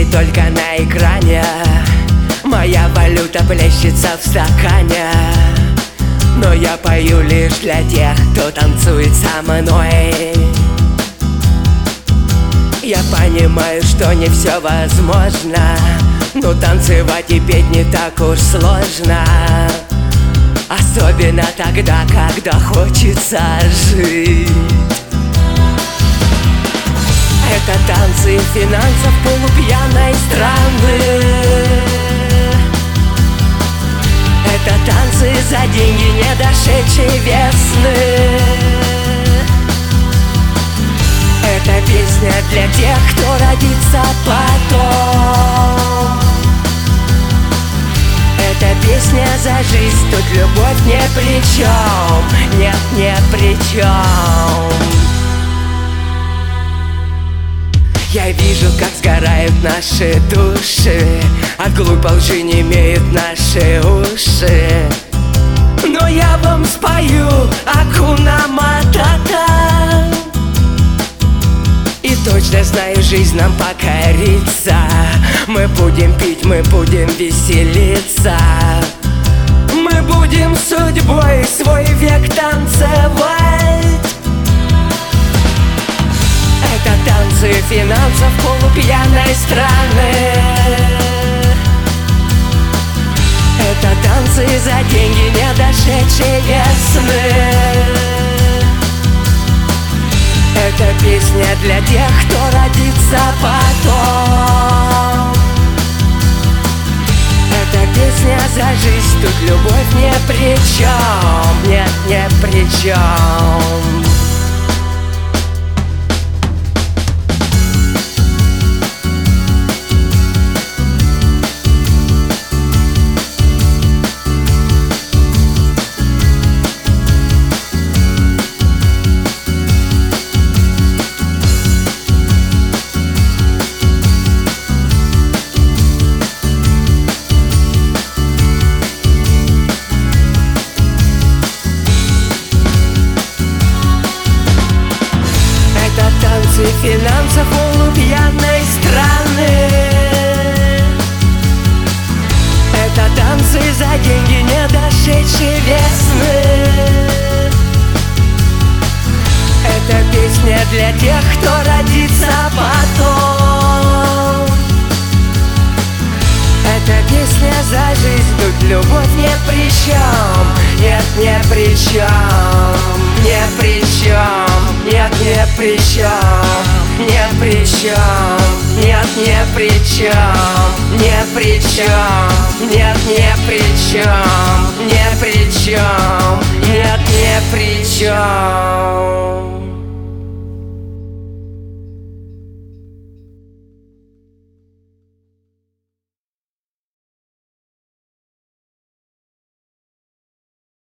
деньги только на экране, моя валюта плещется в стакане. Но я пою лишь для тех, кто танцует со мной. Я понимаю, что не все возможно, но танцевать и петь не так уж сложно. Особенно тогда, когда хочется жить. Это танцы финансов полупьяной страны. Это танцы за деньги не дошедшей весны. Это песня для тех, кто родится потом. Это песня за жизнь, тут любовь не при чем. Нет, не при чем. Я вижу, как сгорают наши души, от глупой лжи не имеют наши уши. Но я вам спою Акуна Матата. И точно знаю, жизнь нам покорится. Мы будем пить, мы будем веселиться. Мы будем судьбой свой век танцевать. Это танцы финансов полупьяной страны. Это танцы за деньги не дошедшей весны. Это песня для тех, кто родится потом. Это песня за жизнь, тут любовь не при чем. Нет, не при чем. Танцы финансов полупьяной страны. Это танцы за деньги не дошедшей весны. Это песня для тех, кто родится потом. Это песня за жизнь, тут любовь не при чем. Нет, не при чем. Не при чем. Нет, не при чем. Не при чем. Нет, не при чем. Не при чем. Нет, не при чем. Не при чем. Нет, не при чем.